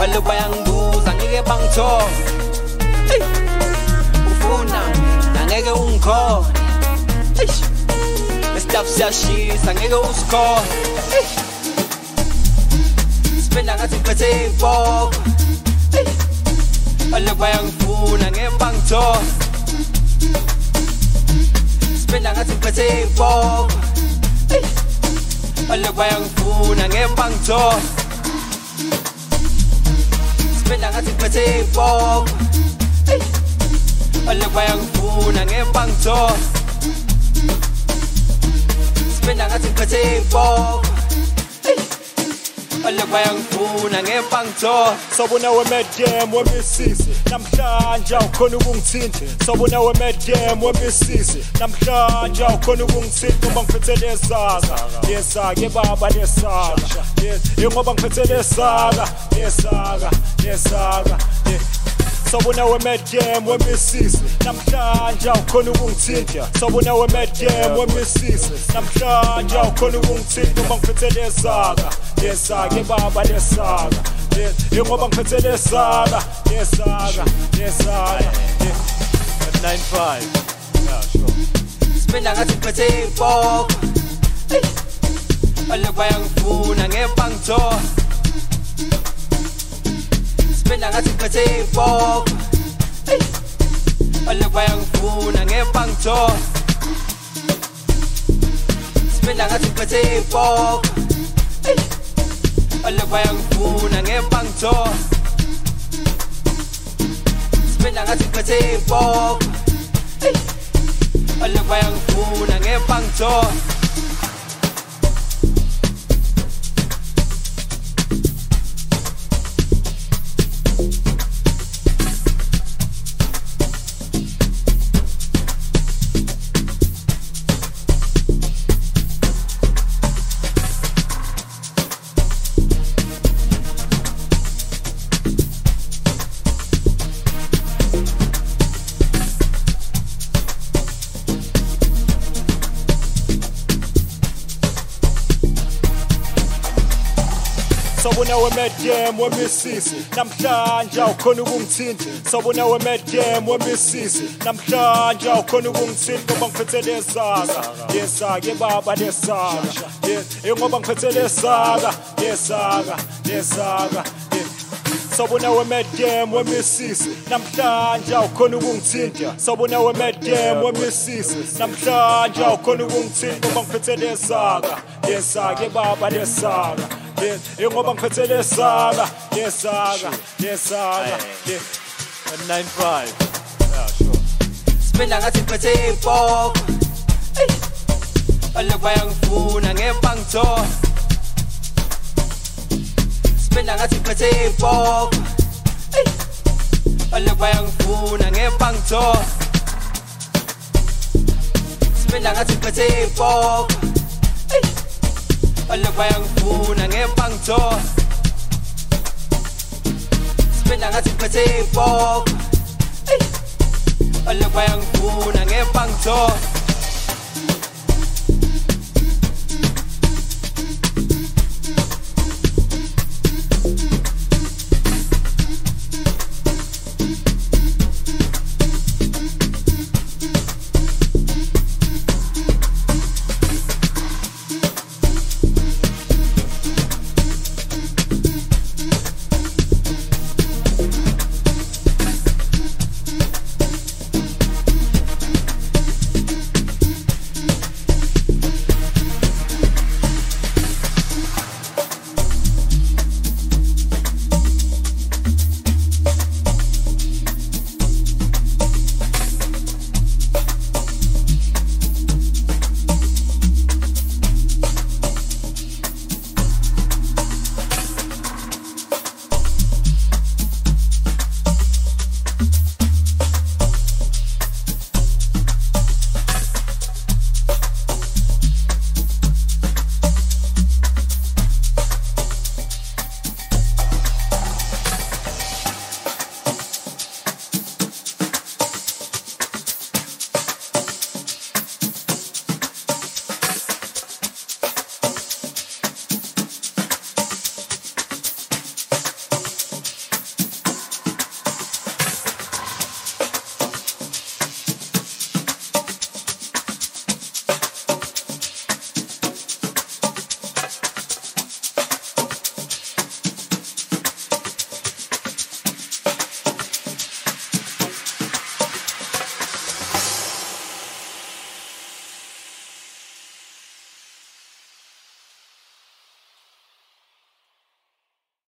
baloku bayangibuza ngeke bangithola. Ufuna angeke ungikhona. Stuff siyashisa ngeke usikhona. Sipenda ngathi ngiphethe ibhoko. Baloku bayangifuna ngeke bangithola. Sipenda ngathi ngiphethe ibhoko. Baloku bayangifuna ngeke bangithola. Sipenda ngathi ngiphethe ibhoko. Baloku bayangifuna ngeke bangithola. Sipenda ngathi ngiphethe ibhoko. Baloku bayangifuna ngeke bangithola. Sabona we-mad game wemisisi namhlanje awukhona ukungithinta. Sabona we-mad game wemisisi namhlanje awukhona ukungithinta ngoba ngiphethe lesaka. Lesaka baba lesaka. Ngoba ngiphethe lesaka. Lesaka. Sabona we-mad game wemisisi namhlanje awukhona ukungithinta. Sabona we-mad game wemisisi namhlanje awukhona ukungithinta ngoba ngiphethe lesaka. Lesaka baba lesaka. Ngoba ngiphethe lesaka. 95. Yeah, sure. Sipenda ngathi ngiphethe ibhoko. Baloku bayangifuna ngeke bangithola. Sipenda ngathi ngiphethe ibhoko. Baloku bayangifuna ngeke bangithola. Sipenda ngathi ngiphethe ibhoko. Baloku bayangifuna ngeke bangithola. Sipenda ngathi ngiphethe ibhoko. Baloku bayangifuna ngeke bangithola. Sabona we-mad game wemisisi namhlanje awukhona ukungithinta. Sabona we-mad game wemisisi namhlanje awukhona ukungithinta ngoba ngiphethe lesaka. Lesaka baba lesaka. Ngoba ngiphethe lesaka. Sabona we-mad game wemisisi namhlanje awukhona ukungithinta. Sabona we-mad game wemisisi namhlanje awukhona ukungithinta ngoba ngiphethe lesaka. Lesaka baba lesaka. Ngoba ngiphethe lesaka. 95. Yeah, sure. Sipenda ngathi ngiphethe ibhoko. Baloku bayangifuna ngeke bangithola. Sipenda ngathi ngiphethe ibhoko. Baloku bayangifuna ngeke bangithola. Sipenda ngathi ngiphethe ibhoko. Baloku bayangifuna ngeke bangithola. Sipenda ngathi ngiphethe ibhoko. Baloku bayangifuna ngeke bangithola.